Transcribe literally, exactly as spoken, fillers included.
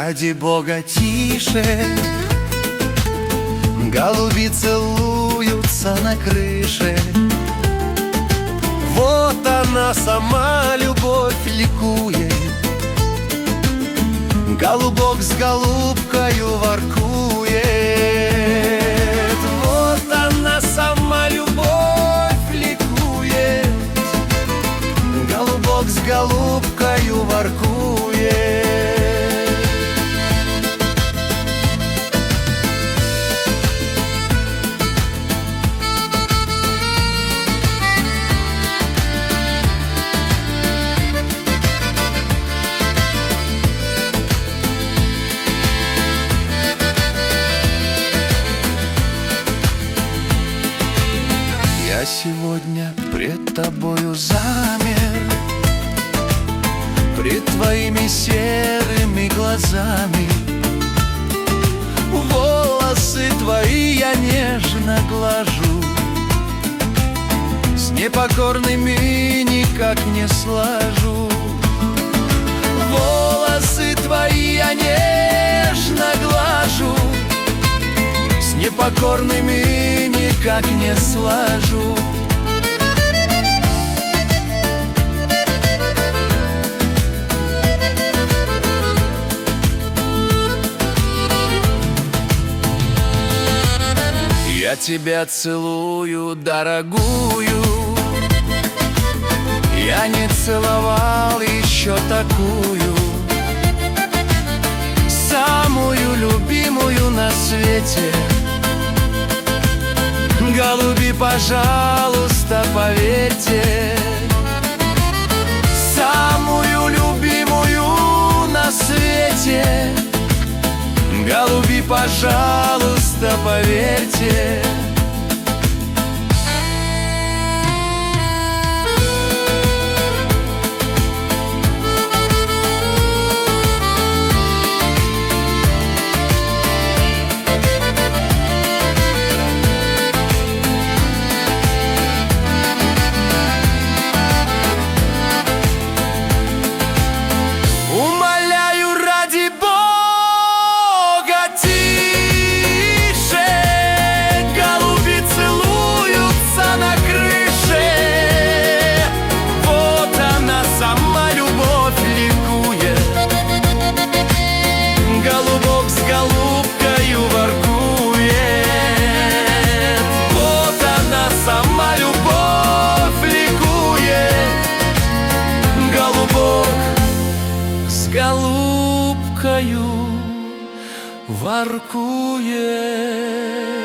ради Бога, тише. Голуби целуются на крыше. Вот она сама, любовь, ликует. Голубок с голубкою воркует. Вот она сама, любовь, ликует. Голубок с голубкою воркует. Я сегодня пред тобою замер, пред твоими серыми глазами. Волосы твои я нежно глажу, с непокорными никак не слажу. Волосы твои я нежно глажу, с непокорными никак не слажу. Я тебя целую, дорогую. Я не целовал еще такую, самую любимую на свете. Голуби, пожалуйста, поверьте, самую любимую на свете. Голуби, пожалуйста, поверьте. Голубок с голубкою воркует. Вот она сама, любовь, ликует. Голубок с голубкою воркует.